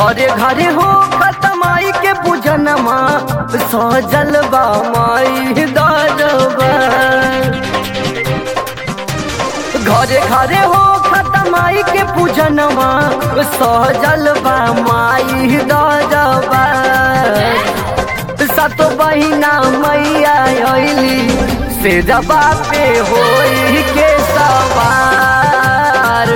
घरे घरे हो खतमाई के पूजनमा सजल बा माई दरबार। घरे घरे हो खतमाई के पूजनमा सजल बा माई दरबार। सतो बहिना मैया अइली से जबा पे होई के सवार।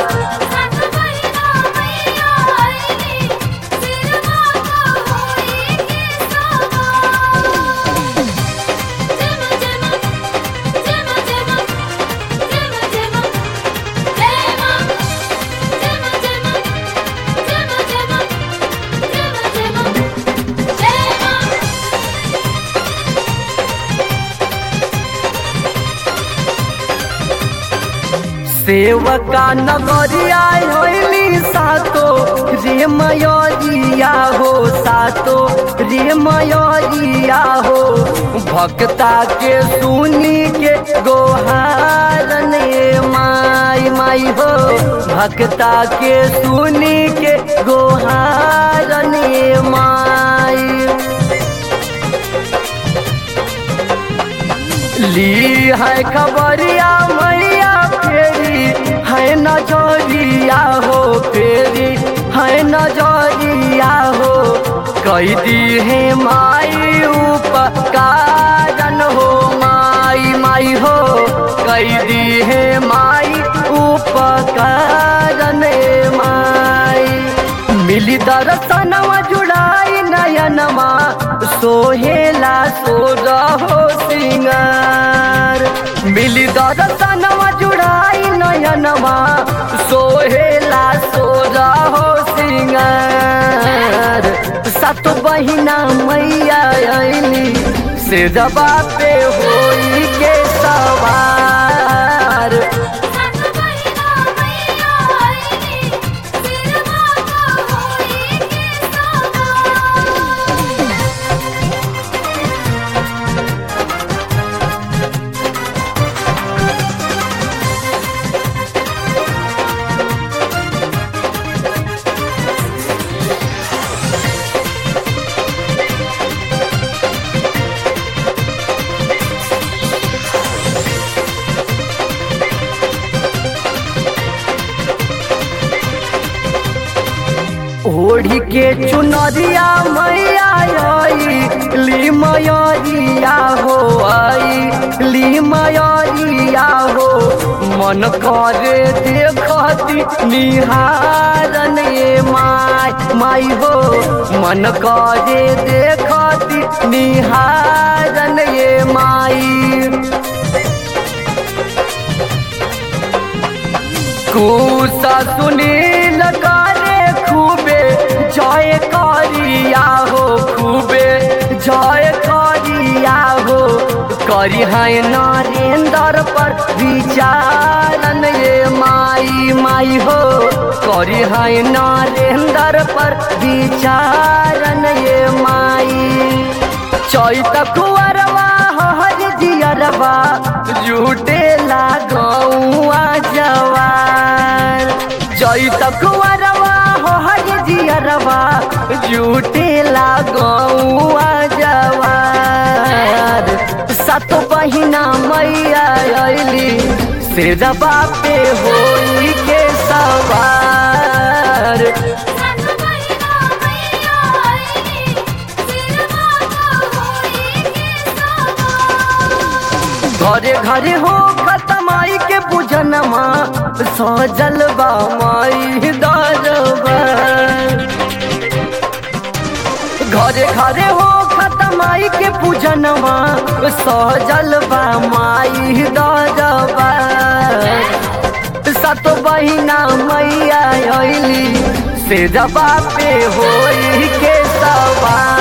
सेवका नगरिया होइली सातो रे मयरिया हो, सातो रे मयरिया हो। भक्ता के सुनी के गोहारन माई माई हो, भक्ता के सुनी के गोहारन माई। ली है खबरिया मैया फेरी है नजरिया हो, फेरी है नजरिया हो। कई दी है माई उपकारन हो माई माई हो, कई दी है माई उपकारन माई। मिली दर्शनवा जुड़ाई नयनमा सोहेला सोरहो सिंगार। मिली दर्शनवा जुड़ाई नयनमा सोहेला सोरहो सिंगार। सत बहिना मैया अइली से जबा पे होई के सवार। ओढ़ी के चुनरिया मैया अइली मयरिया हो, अइली मयरिया हो। मन करे देखती निहारन माई माई हो, मन करे देखती निहारन माई। कुसा सुनील करे खूबे जय करिया हो, खूबे जय करिया हो। करी है नरेंद्र पर विचारन माई माई हो, करी है नरेंद्र पर विचारन माई। चैत कुंवरवा हर जियरवा जुटेला गौआ जवार। चैत कुंवरवा हर जियरवा जुटेला गौआ जवार। सत बहिना मैया अइली से जबा पे होई के सवार। घरे घरे हो खतमाई के पूजनमा सजल बा माई दरबार। घरे घरे हो खतमाई के पूजनमा सजल बा माई दरबार। सत बहिना मैया अइली से जबा पे होई के सवार।